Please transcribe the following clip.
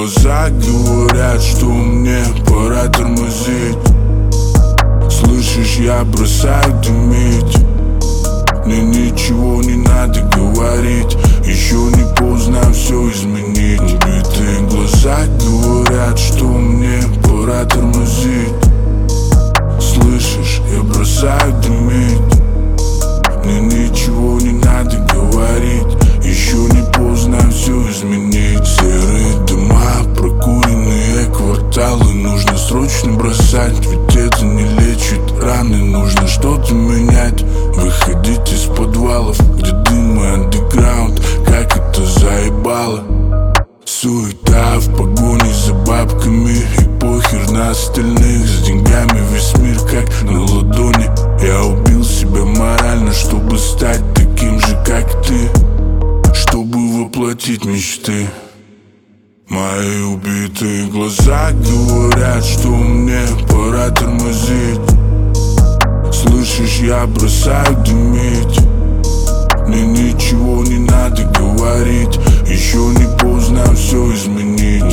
глаза говорят, что мне пора тормозить. Слышишь, я бросаю дымить. Мне ничего не надо говорить, еще не поздно все изменить. Убитые глаза говорят, что мне пора тормозить. Слышишь, я бросаю дымить. Мне ничего не надо говорить, еще не поздно все изменить. Серые дома, прокуренные кварталы нужно срочно бросать, ведь это не лечит раны. Нужно что-то менять, выходить из подвалов, где дым и андеграунд, как это заебало. Суета в погоне за бабками, и похер на остальных. С деньгами весь мир как на ладони. Я убил себя морально, чтобы стать таким же, как ты, чтобы воплотить мечты. Мои убитые глаза говорят, что мне пора тормозить. Слышишь, я бросаю дымить. Мне ничего не надо говорить, еще не поздно все изменить.